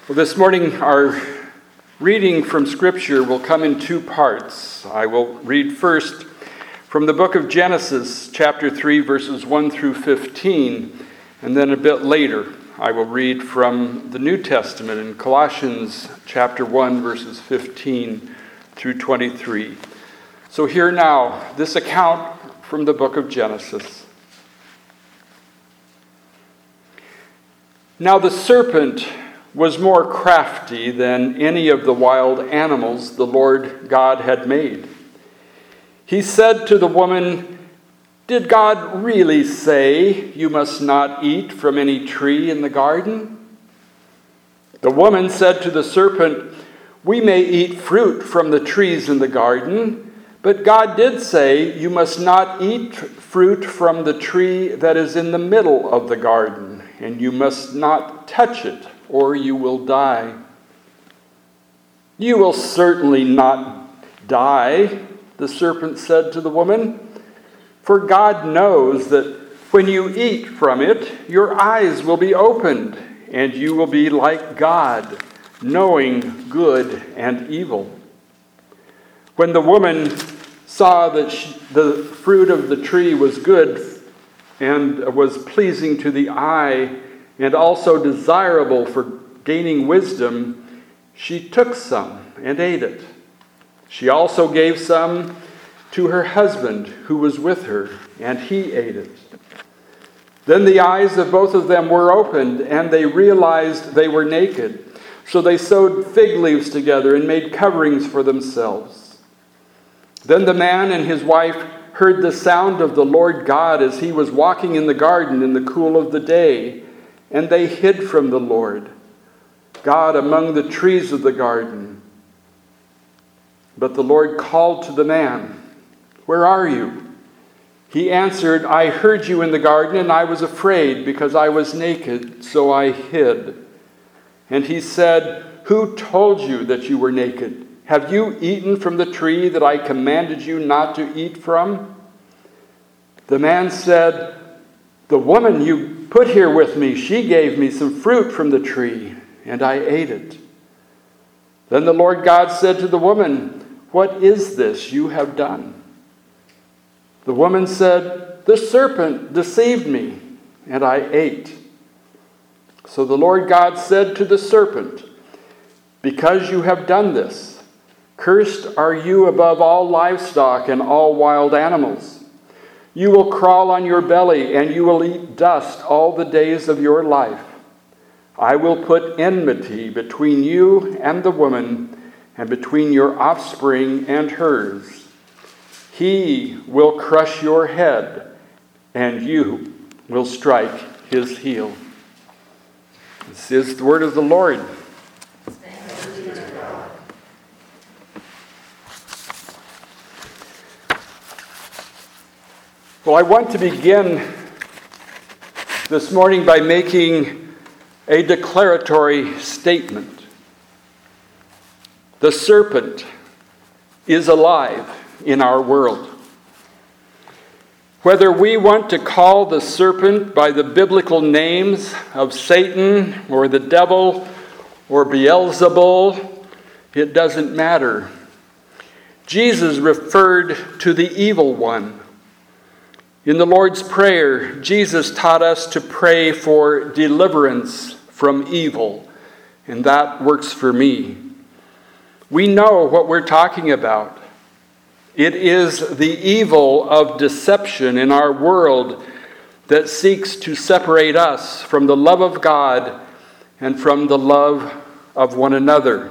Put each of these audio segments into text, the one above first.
Well, this morning our reading from Scripture will come in two parts. I will read first from the book of Genesis, chapter 3, verses 1 through 15, and then a bit later I will read from the New Testament in Colossians chapter 1, verses 15 through 23. So hear now this account from the book of Genesis. Now the serpent was more crafty than any of the wild animals the Lord God had made. He said to the woman, "Did God really say you must not eat from any tree in the garden?" The woman said to the serpent, "We may eat fruit from the trees in the garden, but God did say you must not eat fruit from the tree that is in the middle of the garden, and you must not touch it, or you will die." "You will certainly not die," the serpent said to the woman, "for God knows that when you eat from it, your eyes will be opened, and you will be like God, knowing good and evil." When the woman saw that the fruit of the tree was good and was pleasing to the eye, and also desirable for gaining wisdom, she took some and ate it. She also gave some to her husband who was with her, and he ate it. Then the eyes of both of them were opened, and they realized they were naked. So they sewed fig leaves together and made coverings for themselves. Then the man and his wife heard the sound of the Lord God as he was walking in the garden in the cool of the day, and they hid from the Lord God among the trees of the garden. But the Lord called to the man, "Where are you?" He answered, "I heard you in the garden, and I was afraid because I was naked, so I hid." And he said, "Who told you that you were naked? Have you eaten from the tree that I commanded you not to eat from?" The man said, "The woman you put here with me, she gave me some fruit from the tree, and I ate it." Then the Lord God said to the woman, "What is this you have done?" The woman said, "The serpent deceived me, and I ate." So the Lord God said to the serpent, "Because you have done this, cursed are you above all livestock and all wild animals. You will crawl on your belly, and you will eat dust all the days of your life. I will put enmity between you and the woman, and between your offspring and hers. He will crush your head, and you will strike his heel." This is the word of the Lord. Well, I want to begin this morning by making a declaratory statement. The serpent is alive in our world. Whether we want to call the serpent by the biblical names of Satan or the devil or Beelzebul, it doesn't matter. Jesus referred to the evil one. In the Lord's Prayer, Jesus taught us to pray for deliverance from evil, and that works for me. We know what we're talking about. It is the evil of deception in our world that seeks to separate us from the love of God and from the love of one another.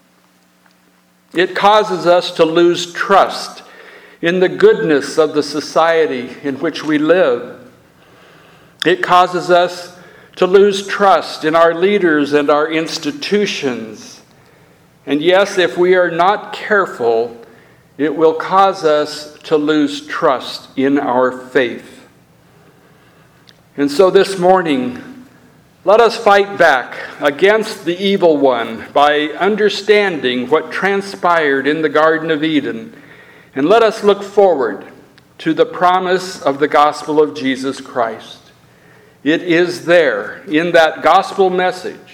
It causes us to lose trust in the goodness of the society in which we live. It causes us to lose trust in our leaders and our institutions. And yes, if we are not careful, it will cause us to lose trust in our faith. And so this morning, let us fight back against the evil one by understanding what transpired in the Garden of Eden. And let us look forward to the promise of the gospel of Jesus Christ. It is there, in that gospel message,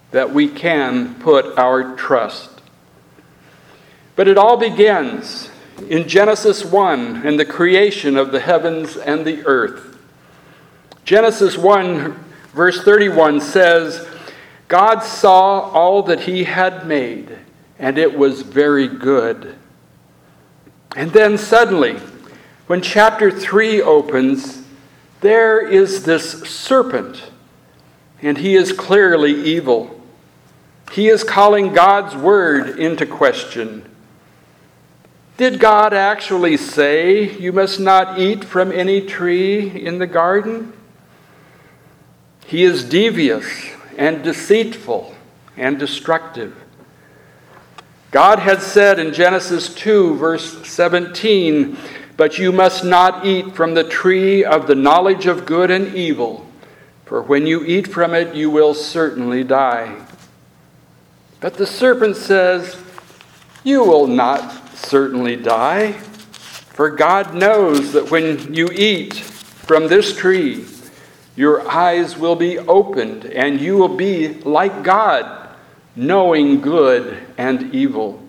that we can put our trust. But it all begins in Genesis 1 and the creation of the heavens and the earth. Genesis 1, verse 31 says, God saw all that he had made, and it was very good. And then suddenly, when chapter 3 opens, there is this serpent, and he is clearly evil. He is calling God's word into question. Did God actually say, you must not eat from any tree in the garden? He is devious and deceitful and destructive. God had said in Genesis 2, verse 17, but you must not eat from the tree of the knowledge of good and evil, for when you eat from it, you will certainly die. But the serpent says, you will not certainly die, for God knows that when you eat from this tree, your eyes will be opened, and you will be like God, knowing good and evil.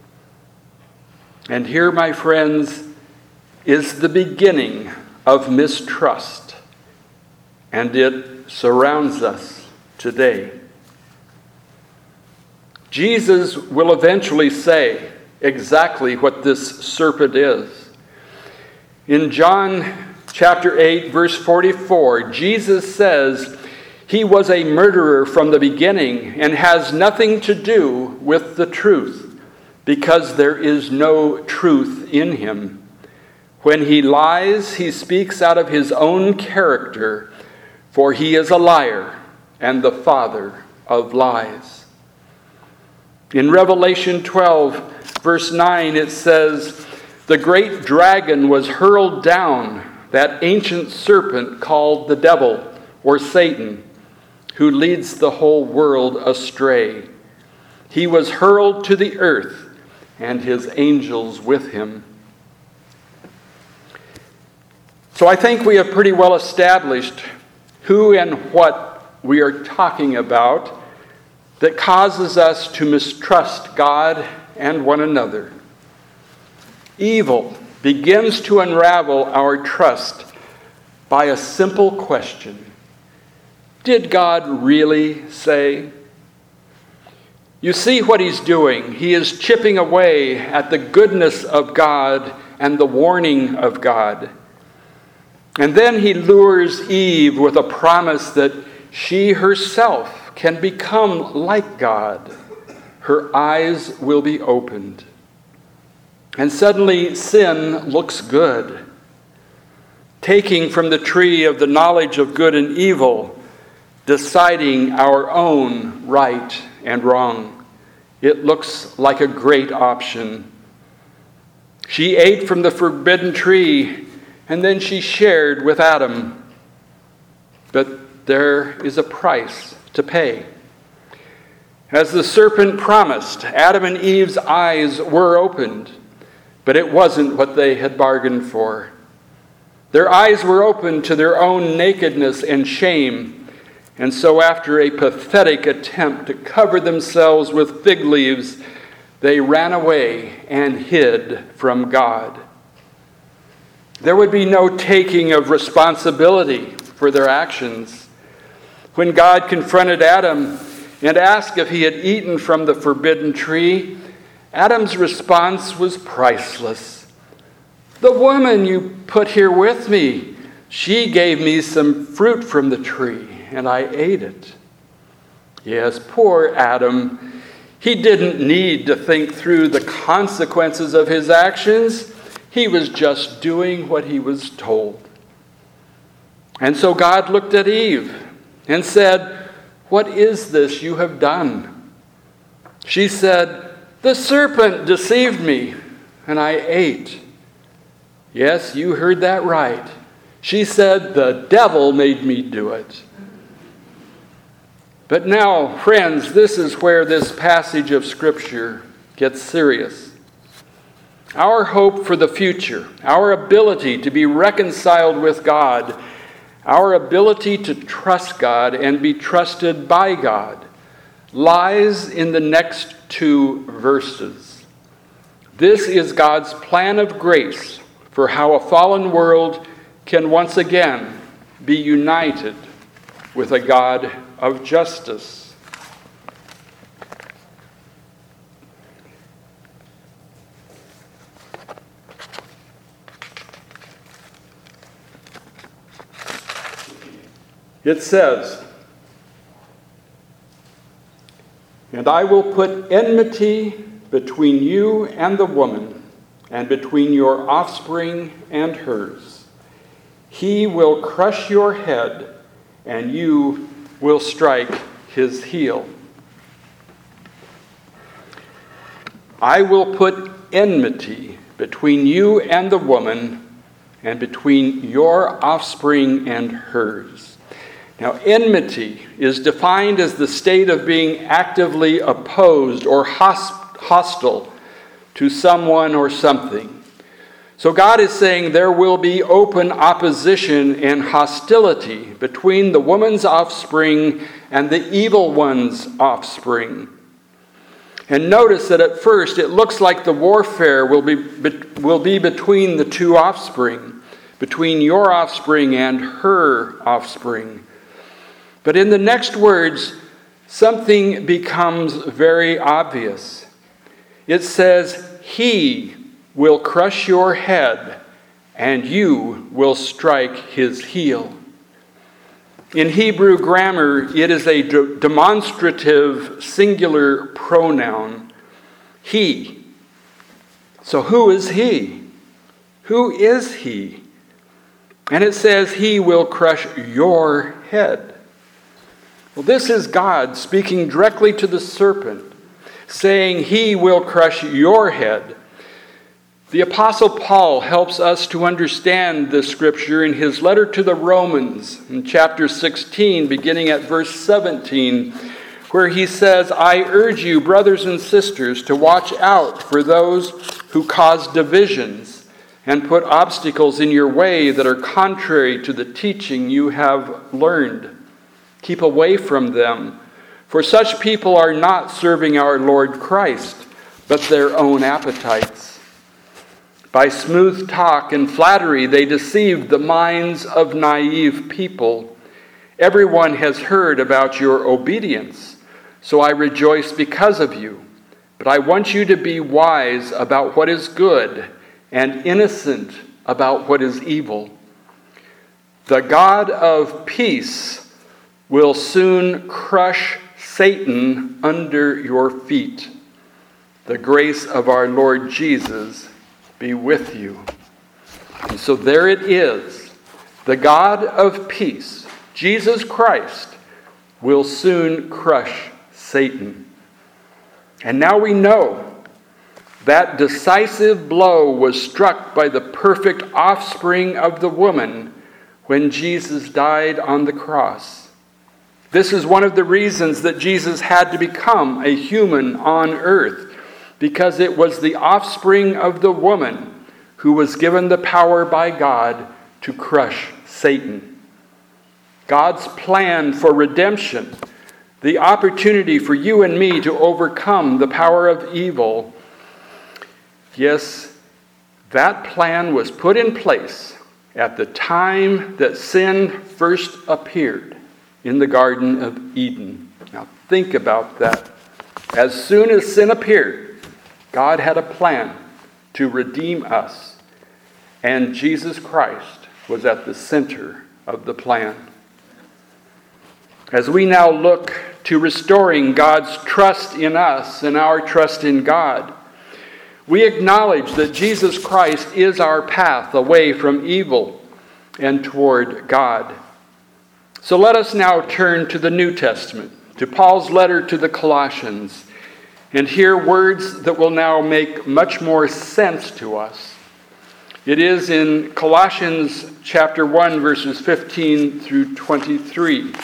And here, my friends, is the beginning of mistrust, and it surrounds us today. Jesus will eventually say exactly what this serpent is. In John chapter 8, verse 44, Jesus says he was a murderer from the beginning and has nothing to do with the truth, because there is no truth in him. When he lies, he speaks out of his own character, for he is a liar and the father of lies. In Revelation 12, verse 9, it says, the great dragon was hurled down, that ancient serpent called the devil, or Satan, who leads the whole world astray. He was hurled to the earth, and his angels with him. So I think we have pretty well established who and what we are talking about that causes us to mistrust God and one another. Evil begins to unravel our trust by a simple question. Did God really say? You see what he's doing. He is chipping away at the goodness of God and the warning of God. And then he lures Eve with a promise that she herself can become like God. Her eyes will be opened. And suddenly sin looks good. Taking from the tree of the knowledge of good and evil, deciding our own right and wrong. It looks like a great option. She ate from the forbidden tree, and then she shared with Adam. But there is a price to pay. As the serpent promised, Adam and Eve's eyes were opened, but it wasn't what they had bargained for. Their eyes were opened to their own nakedness and shame, and so after a pathetic attempt to cover themselves with fig leaves, they ran away and hid from God. There would be no taking of responsibility for their actions. When God confronted Adam and asked if he had eaten from the forbidden tree, Adam's response was priceless. The woman you put here with me, she gave me some fruit from the tree, and I ate it. Yes, poor Adam. He didn't need to think through the consequences of his actions. He was just doing what he was told. And so God looked at Eve and said, "What is this you have done?" She said, "The serpent deceived me, and I ate." Yes, you heard that right. She said, "The devil made me do it." But now, friends, this is where this passage of Scripture gets serious. Our hope for the future, our ability to be reconciled with God, our ability to trust God and be trusted by God, lies in the next two verses. This is God's plan of grace for how a fallen world can once again be united with a God of justice. It says, "And I will put enmity between you and the woman, and between your offspring and hers. He will crush your head, and you will strike his heel." I will put enmity between you and the woman, and between your offspring and hers. Now, enmity is defined as the state of being actively opposed or hostile to someone or something. So God is saying there will be open opposition and hostility between the woman's offspring and the evil one's offspring. And notice that at first it looks like the warfare will be between the two offspring, between your offspring and her offspring. But in the next words, something becomes very obvious. It says, "He will crush your head, and you will strike his heel." In Hebrew grammar, it is a demonstrative singular pronoun, he. So who is he? Who is he? And it says, "He will crush your head." Well, this is God speaking directly to the serpent, saying he will crush your head. The Apostle Paul helps us to understand this scripture in his letter to the Romans in chapter 16, beginning at verse 17, where he says, "I urge you, brothers and sisters, to watch out for those who cause divisions and put obstacles in your way that are contrary to the teaching you have learned. Keep away from them, for such people are not serving our Lord Christ, but their own appetites. By smooth talk and flattery, they deceive the minds of naive people. Everyone has heard about your obedience, so I rejoice because of you. But I want you to be wise about what is good and innocent about what is evil. The God of peace will soon crush Satan under your feet. The grace of our Lord Jesus be with you." And so there it is. The God of peace, Jesus Christ, will soon crush Satan. And now we know that decisive blow was struck by the perfect offspring of the woman when Jesus died on the cross. This is one of the reasons that Jesus had to become a human on earth, because it was the offspring of the woman who was given the power by God to crush Satan. God's plan for redemption, the opportunity for you and me to overcome the power of evil, yes, that plan was put in place at the time that sin first appeared in the Garden of Eden. Now think about that. As soon as sin appeared, God had a plan to redeem us, and Jesus Christ was at the center of the plan. As we now look to restoring God's trust in us and our trust in God, we acknowledge that Jesus Christ is our path away from evil and toward God. So let us now turn to the New Testament, to Paul's letter to the Colossians, and hear words that will now make much more sense to us. It is in Colossians chapter 1, verses 15 through 23.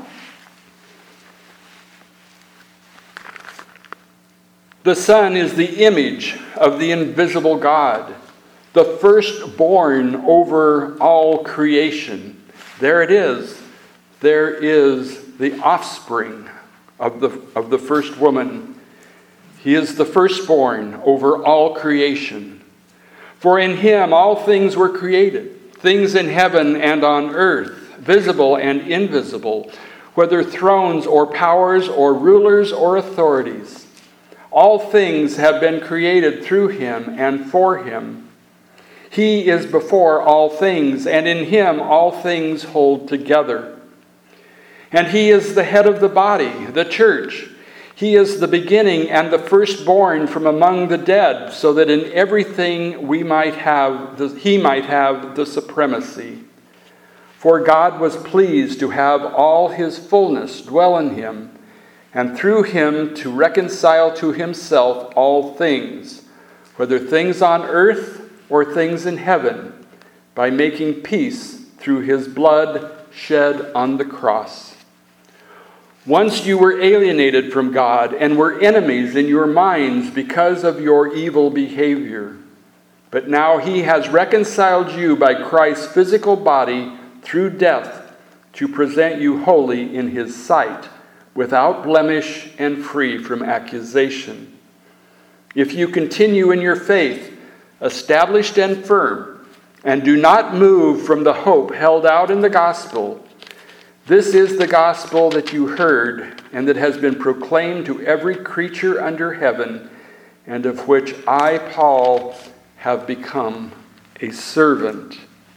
"The Son is the image of the invisible God, the firstborn over all creation." There it is. There is the offspring of the first woman. He is the firstborn over all creation. For in him all things were created, things in heaven and on earth, visible and invisible, whether thrones or powers or rulers or authorities. All things have been created through him and for him. He is before all things, and in him all things hold together. And he is the head of the body, the church. He is the beginning and the firstborn from among the dead, so that in everything he might have the supremacy. For God was pleased to have all his fullness dwell in him, and through him to reconcile to himself all things, whether things on earth or things in heaven, by making peace through his blood shed on the cross. Once you were alienated from God and were enemies in your minds because of your evil behavior. But now he has reconciled you by Christ's physical body through death to present you holy in his sight, without blemish and free from accusation. If you continue in your faith, established and firm, and do not move from the hope held out in the gospel, this is the gospel that you heard and that has been proclaimed to every creature under heaven, and of which I, Paul, have become a servant.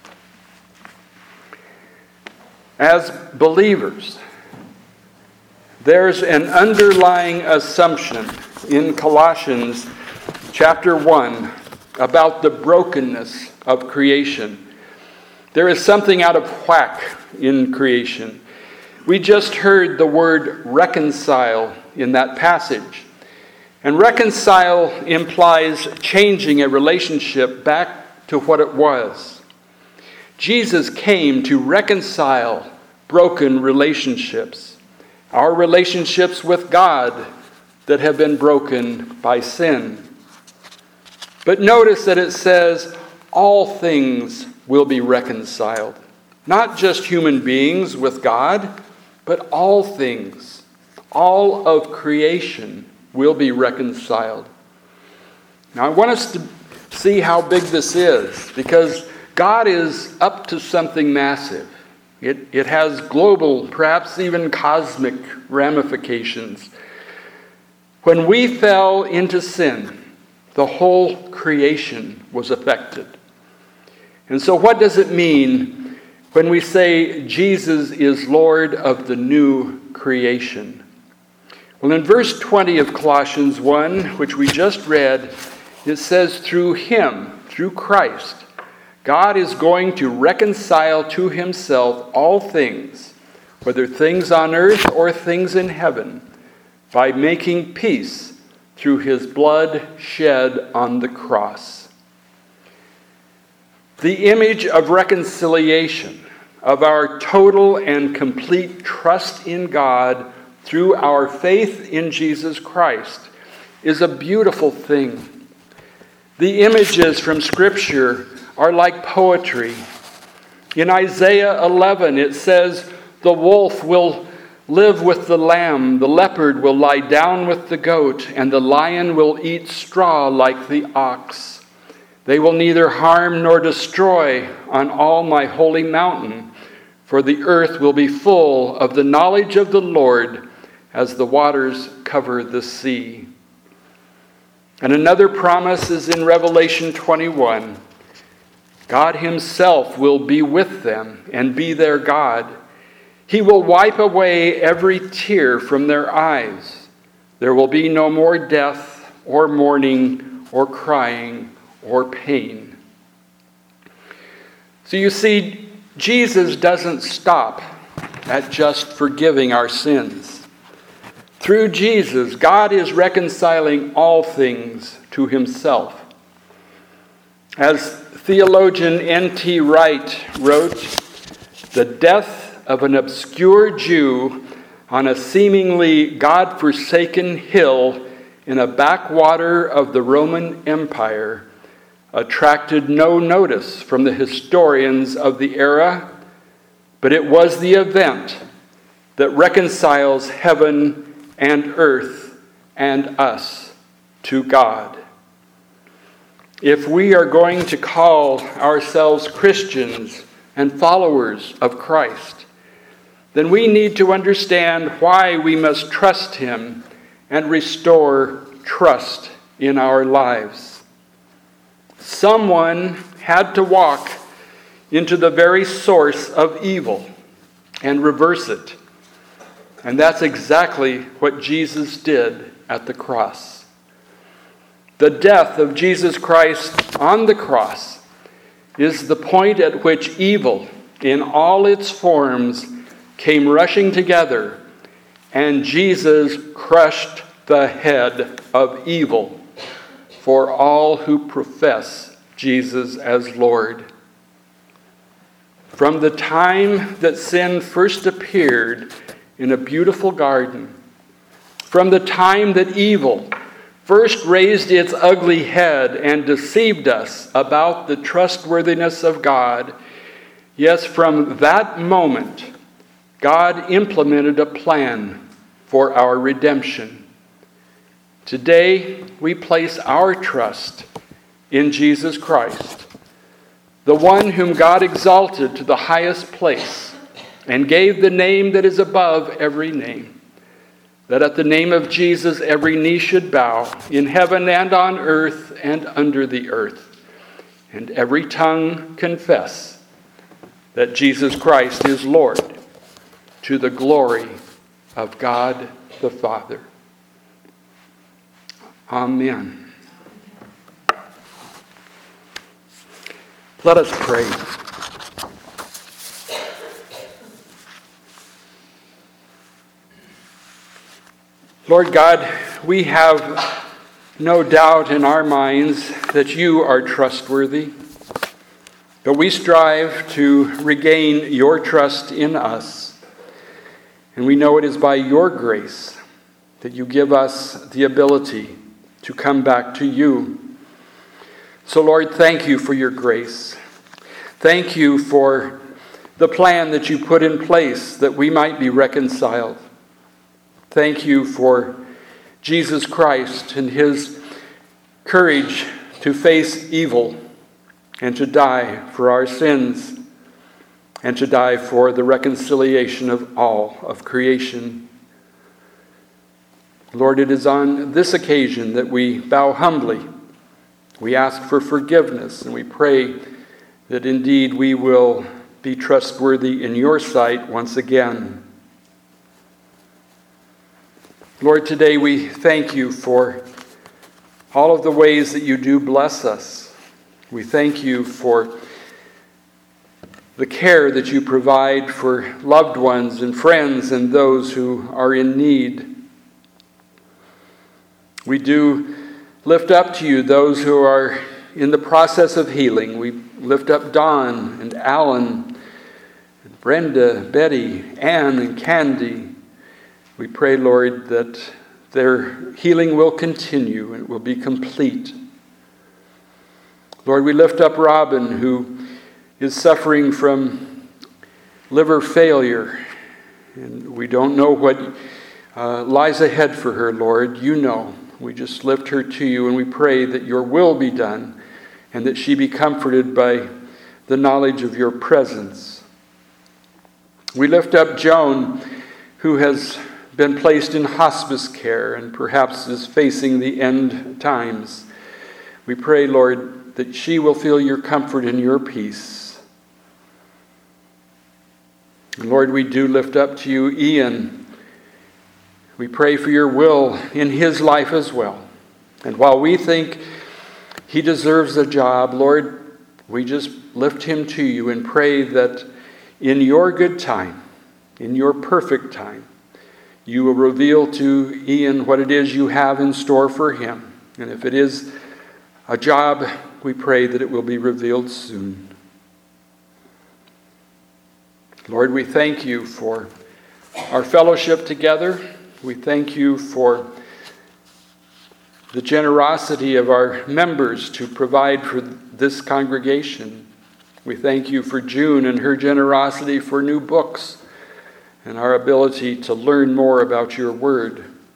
As believers, there's an underlying assumption in Colossians chapter 1 about the brokenness of creation. There is something out of whack in creation. We just heard the word reconcile in that passage. And reconcile implies changing a relationship back to what it was. Jesus came to reconcile broken relationships, our relationships with God that have been broken by sin. But notice that it says all things will be reconciled. Not just human beings with God, but all things, all of creation will be reconciled. Now I want us to see how big this is, because God is up to something massive. It has global, perhaps even cosmic ramifications. When we fell into sin, the whole creation was affected. And so what does it mean when we say Jesus is Lord of the new creation? Well, in verse 20 of Colossians 1, which we just read, it says, through him, through Christ, God is going to reconcile to himself all things, whether things on earth or things in heaven, by making peace through his blood shed on the cross. The image of reconciliation, of our total and complete trust in God through our faith in Jesus Christ, is a beautiful thing. The images from Scripture are like poetry. In Isaiah 11, it says, the wolf will live with the lamb, the leopard will lie down with the goat, and the lion will eat straw like the ox. They will neither harm nor destroy on all my holy mountain, for the earth will be full of the knowledge of the Lord as the waters cover the sea. And another promise is in Revelation 21. God himself will be with them and be their God. He will wipe away every tear from their eyes. There will be no more death or mourning or crying or pain. So you see, Jesus doesn't stop at just forgiving our sins. Through Jesus, God is reconciling all things to himself. As theologian N.T. Wright wrote, the death of an obscure Jew on a seemingly God-forsaken hill in a backwater of the Roman Empire attracted no notice from the historians of the era, but it was the event that reconciles heaven and earth and us to God. If we are going to call ourselves Christians and followers of Christ, then we need to understand why we must trust Him and restore trust in our lives. Someone had to walk into the very source of evil and reverse it. And that's exactly what Jesus did at the cross. The death of Jesus Christ on the cross is the point at which evil in all its forms came rushing together, and Jesus crushed the head of evil for all who profess Jesus as Lord. From the time that sin first appeared in a beautiful garden, from the time that evil first raised its ugly head and deceived us about the trustworthiness of God, yes, from that moment, God implemented a plan for our redemption. Today, we place our trust in Jesus Christ, the one whom God exalted to the highest place and gave the name that is above every name, that at the name of Jesus every knee should bow in heaven and on earth and under the earth, and every tongue confess that Jesus Christ is Lord, to the glory of God the Father. Amen. Let us pray. Lord God, we have no doubt in our minds that you are trustworthy, but we strive to regain your trust in us. And we know it is by your grace that you give us the ability to come back to you. So, Lord, thank you for your grace. Thank you for the plan that you put in place that we might be reconciled. Thank you for Jesus Christ and his courage to face evil and to die for our sins and to die for the reconciliation of all of creation. Lord, it is on this occasion that we bow humbly. We ask for forgiveness, and we pray that indeed we will be trustworthy in your sight once again. Lord, today we thank you for all of the ways that you do bless us. We thank you for the care that you provide for loved ones and friends and those who are in need. We do lift up to you those who are in the process of healing. We lift up Don and Alan, and Brenda, Betty, Ann, and Candy. We pray, Lord, that their healing will continue and it will be complete. Lord, we lift up Robin, who is suffering from liver failure, and we don't know what lies ahead for her, Lord. You know. We just lift her to you, and we pray that your will be done and that she be comforted by the knowledge of your presence. We lift up Joan, who has been placed in hospice care and perhaps is facing the end times. We pray, Lord, that she will feel your comfort and your peace. And Lord, we do lift up to you Ian. We pray for your will in his life as well. And while we think he deserves a job, Lord, we just lift him to you and pray that in your good time, in your perfect time, you will reveal to Ian what it is you have in store for him. And if it is a job, we pray that it will be revealed soon. Lord, we thank you for our fellowship together. We thank you for the generosity of our members to provide for this congregation. We thank you for June and her generosity for new books and our ability to learn more about your word.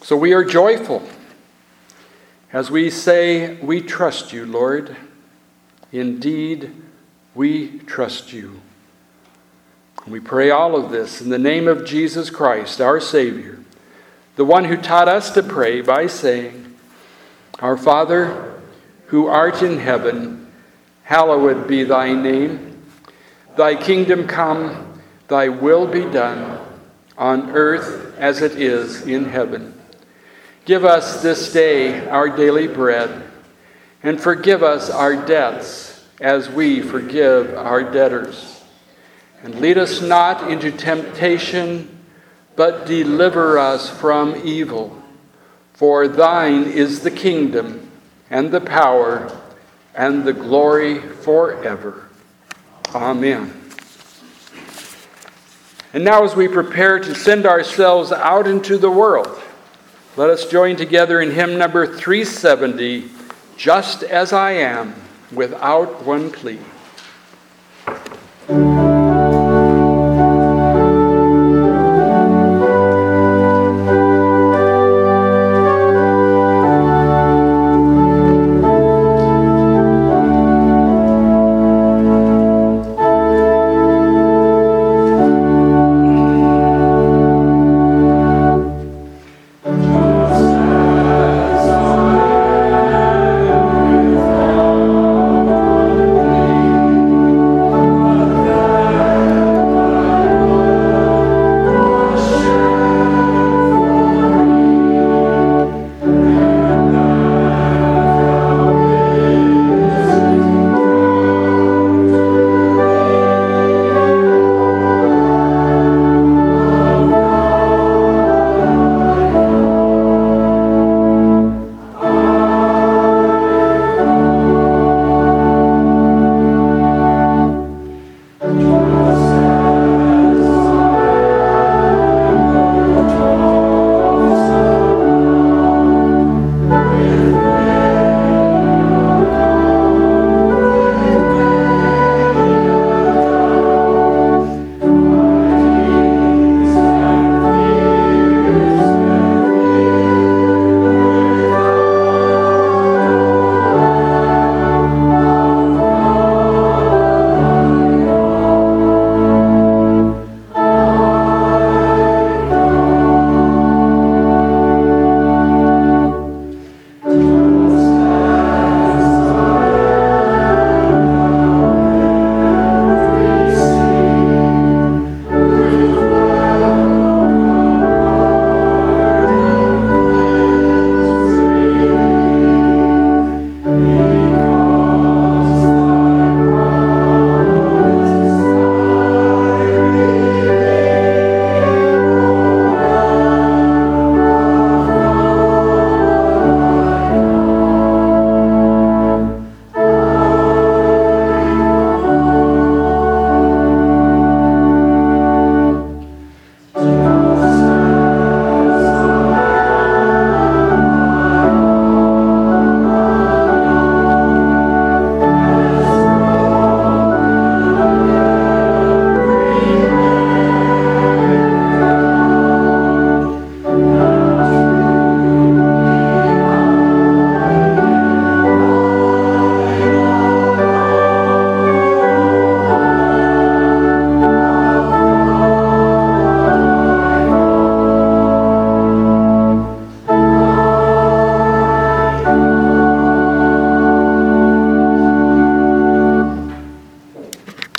So we are joyful as we say, we trust you, Lord. Indeed, we trust you. We pray all of this in the name of Jesus Christ, our Savior, the one who taught us to pray by saying, Our Father, who art in heaven, hallowed be thy name. Thy kingdom come, thy will be done, on earth as it is in heaven. Give us this day our daily bread, and forgive us our debts as we forgive our debtors. And lead us not into temptation, but deliver us from evil. For thine is the kingdom, and the power, and the glory forever. Amen. And now as we prepare to send ourselves out into the world, let us join together in hymn number 370, Just As I Am, without one plea.